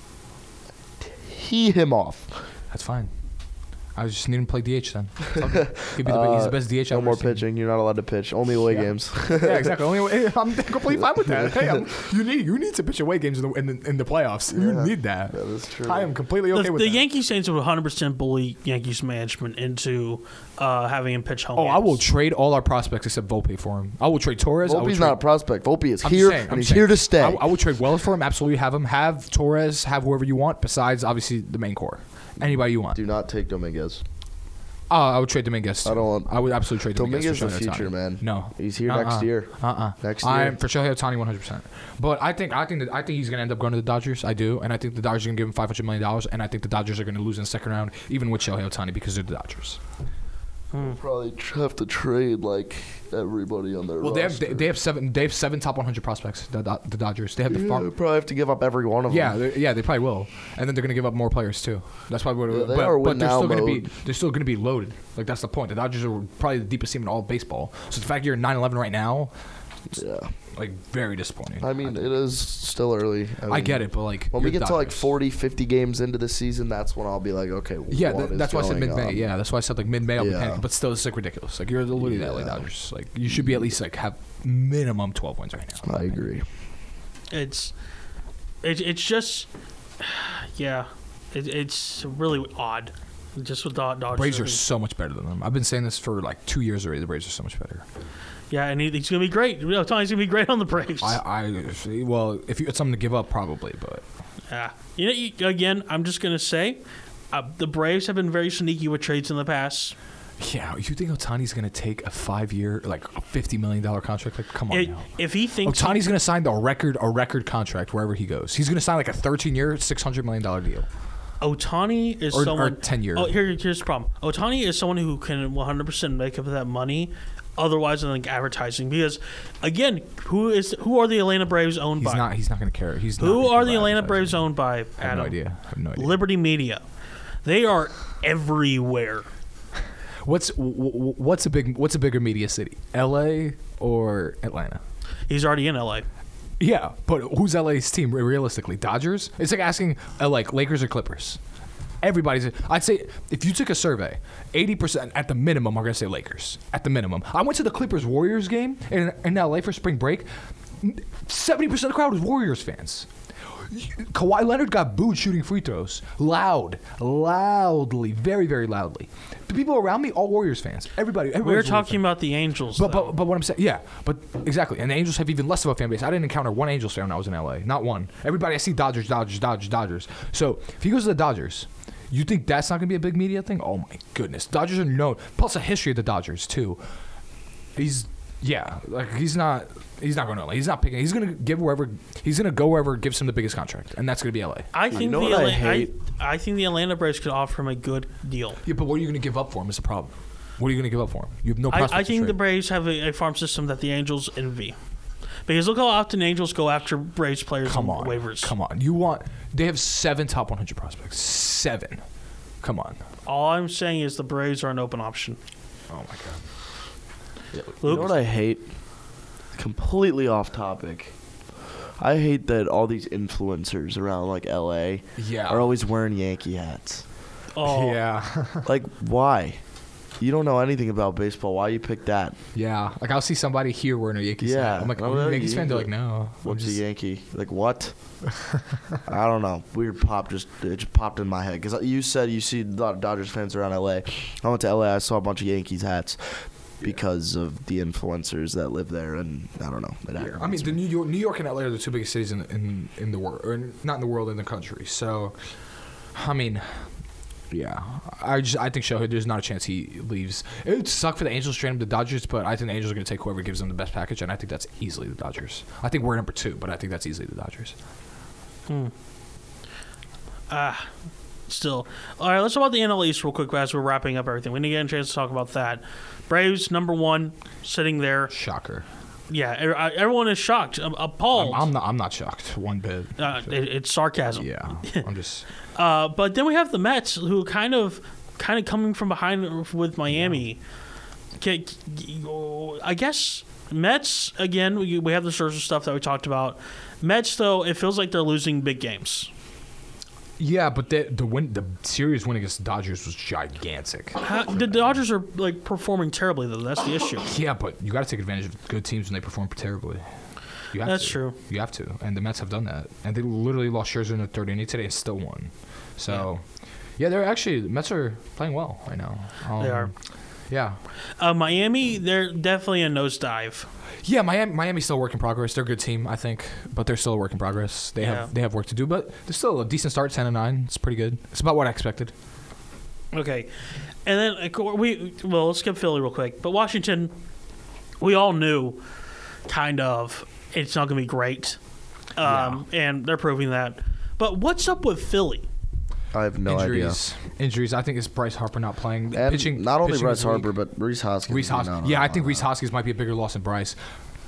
tee him off. That's fine. I just need him to play DH then. It's all good. He's the best DH No I've more ever seen. pitching. You're not allowed to pitch. Only away games. Yeah, exactly. I'm completely fine with that. Hey, you need to pitch away games in the playoffs. You need that. That is true. I am completely okay with The that. Yankees Saints would 100% bully Yankees management into having him pitch home. Oh, I will games. trade all our prospects except Volpe for him. I will trade Torres. I will Volpe's trade- not a prospect. Volpe is I'm here, saying, and he's here to stay. I will trade Wells for him. Absolutely, have Torres, have whoever you want. Besides, obviously, the main core. Anybody you want. Do not take Dominguez. I would trade Dominguez. I don't want- I would absolutely trade Dominguez. Dominguez for the Shohei future, Ohtani. man. No, He's here next year. Next year. I'm for Shohei Ohtani 100%. But I think he's gonna end up going to the Dodgers. I do, and I think the Dodgers are gonna give him $500 million, and I think the Dodgers are gonna lose in the second round, even with Shohei Ohtani, because they're the Dodgers. We'll probably have to trade like everybody on their Well, roster. they have seven top 100 prospects. The Dodgers. They have the They'll probably have to give up every one of them. Yeah, they probably will, and then they're gonna give up more players too. That's why they but are win they're now still gonna be mode. they're still gonna be loaded. Like that's the point. The Dodgers are probably the deepest team in all of baseball. So the fact you're 9-11 right now, Yeah. like very disappointing. I mean, it is still early. I mean, get it, but like When we you're get to like Dodgers. 40, 50 games into the season, that's when I'll be like, okay, Yeah, what is that's why I said going mid-May. on? Yeah, that's why I said like mid-May. I'll be Yeah. panicking, but still, it's like ridiculous. Like you're literally the LA Yeah. Dodgers. Like you should be at least like have minimum 12 wins right now. I agree. It's just, yeah, it's really odd. Just with Dodgers. Braves are so much better than them. I've been saying this for like 2 years already. The Braves are so much better. Yeah, and he's going to be great. Tony's going to be great on the Braves. Well, if it's something to give up, probably, but. Yeah. Again, I'm just going to say the Braves have been very sneaky with trades in the past. Yeah, you think Ohtani's going to take a 5-year, like a $50 million contract? Like, come on now. If he thinks Ohtani's going to sign a record contract wherever he goes. He's going to sign like a 13-year, $600 million deal. Ohtani is someone or 10 years. Oh, here's the problem. Ohtani is someone who can 100% make up that money. Otherwise, than like advertising, because again, who are the Atlanta Braves owned by? He's not going to care. Who are the Atlanta Braves owned by? Adam? I have no idea. Liberty Media. They are everywhere. What's a bigger media city, L.A. or Atlanta? He's already in L.A. Yeah, but who's LA's team realistically? Dodgers? It's like asking like Lakers or Clippers. I'd say if you took a survey, 80% at the minimum are going to say Lakers. At the minimum. I went to the Clippers-Warriors game in LA for spring break. 70% of the crowd was Warriors fans. Kawhi Leonard got booed shooting free throws. Loudly, very, very loudly. The people around me, all Warriors fans. Everybody. We were talking about the Angels. But what I'm saying, yeah, but exactly. And the Angels have even less of a fan base. I didn't encounter one Angels fan when I was in LA. Not one. Everybody I see Dodgers. So if he goes to the Dodgers, you think that's not going to be a big media thing? Oh my goodness. Dodgers are known. Plus a history of the Dodgers too. He's not going to LA. He's not picking. He's going to give wherever. He's going to go wherever gives him the biggest contract, and that's going to be LA. I think I think the Atlanta Braves could offer him a good deal. Yeah, but what are you going to give up for him is the problem. What are you going to give up for him? You have no prospects. I think the Braves have a farm system that the Angels envy. Because look how often Angels go after Braves players on waivers. Come on. They have 7 top 100 prospects. 7. Come on. All I'm saying is the Braves are an open option. Oh, my God. You know what I hate? Completely off topic. I hate that all these influencers around like LA are always wearing Yankee hats. Oh. Yeah. Like, why? You don't know anything about baseball. Why you pick that? Yeah. Like, I'll see somebody here wearing a Yankees hat. I'm like, are you a Yankees fan? They're like, no. What's a Yankee? Like, what? I don't know. Weird pop it just popped in my head. Because you said you see a lot of Dodgers fans around LA. I went to LA. I saw a bunch of Yankees hats. Because of the influencers that live there, and I don't know. Yeah. I mean, the New York and LA are the 2 biggest cities in the world, or not in the world, in the country. So, I mean, yeah, I think Shohei, there's not a chance he leaves. It would suck for the Angels to trade him to the Dodgers, but I think the Angels are going to take whoever gives them the best package, and I think that's easily the Dodgers. I think we're number 2, but I think that's easily the Dodgers. Still. All right, let's talk about the NL East real quick as we're wrapping up everything. We need to get a chance to talk about that. Braves, number 1, sitting there. Shocker. Yeah, everyone is shocked, appalled. I'm not shocked one bit. It's sarcasm. Yeah, I'm just. But then we have the Mets, who kind of coming from behind with Miami. Yeah. I guess Mets again. We have the Scherzer stuff that we talked about. Mets, though, it feels like they're losing big games. Yeah, but the series win against the Dodgers was gigantic. The Dodgers are like performing terribly, though. That's the issue. Yeah, but you got to take advantage of good teams when they perform terribly. That's true. You have to, and the Mets have done that. And they literally lost Scherzer in the 3rd inning today and still won. So, yeah, the Mets are playing well right now. They are. Yeah. Miami, they're definitely a nosedive. Yeah, Miami's still a work in progress. They're a good team, I think, but they're still a work in progress. They have work to do, but they're still a decent start, 10-9. It's pretty good. It's about what I expected. Okay, and then let's skip Philly real quick. But Washington, we all knew, kind of, it's not going to be great, and they're proving that. But what's up with Philly? I have no idea. Injuries. I think it's Bryce Harper not playing. And pitching. Not only Bryce Harper, but Rhys Hoskins. I think Rhys Hoskins might be a bigger loss than Bryce.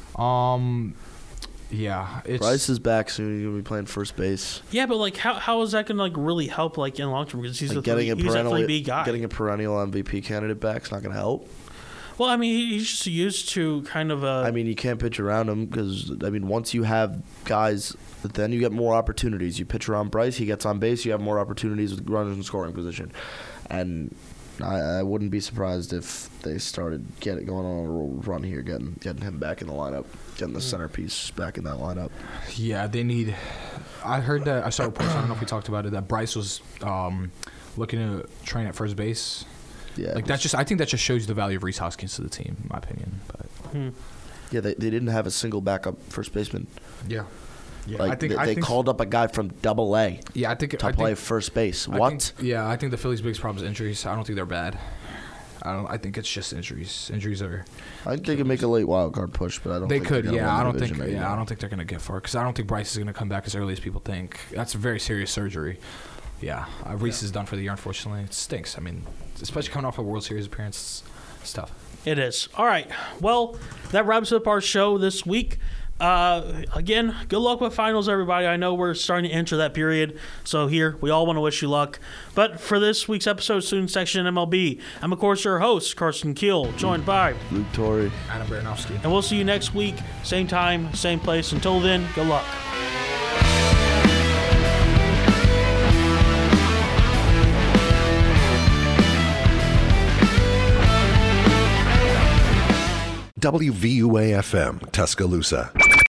Yeah. Bryce is back soon. He's gonna be playing first base. Yeah, but like, how is that gonna really help in long term? Because he's a 3B guy. Getting a perennial MVP candidate back is not gonna help. Well, I mean, he's just used to kind of a... I mean, you can't pitch around him because, once you have guys, then you get more opportunities. You pitch around Bryce, he gets on base, you have more opportunities with runners in scoring position. And I wouldn't be surprised if they started going on a run here, getting him back in the lineup, getting the centerpiece back in that lineup. Yeah, they need... I heard that... I saw reports, I don't know if we talked about it, that Bryce was... looking to train at first base. Yeah, Like that's just, I think that just shows you the value of Rhys Hoskins to the team, in my opinion. But yeah. They didn't have a single backup first baseman. yeah, Like they called up a guy from Double-A Yeah, I think to play first base. What? I think the Phillies' biggest problem is injuries. I don't think they're bad. I think it's just injuries. Injuries are. I think they could make a late wild card push, but I don't. They think could. they're gonna Yeah, win I the don't division think. right Yeah, now. I don't think they're gonna get far because I don't think Bryce is gonna come back as early as people think. That's a very serious surgery. Yeah, Reese is done for the year. Unfortunately, it stinks. I mean, especially coming off a World Series appearance, it's tough. It is. All right. Well, that wraps up our show this week. Again, good luck with finals, everybody. I know we're starting to enter that period, so here, we all want to wish you luck. But for this week's episode of Student Section MLB, I'm, of course, your host, Carson Keel, joined by Luke Torrey. Adam Baranovsky. and we'll see you next week, same time, same place. Until then, good luck. WVUA FM, Tuscaloosa.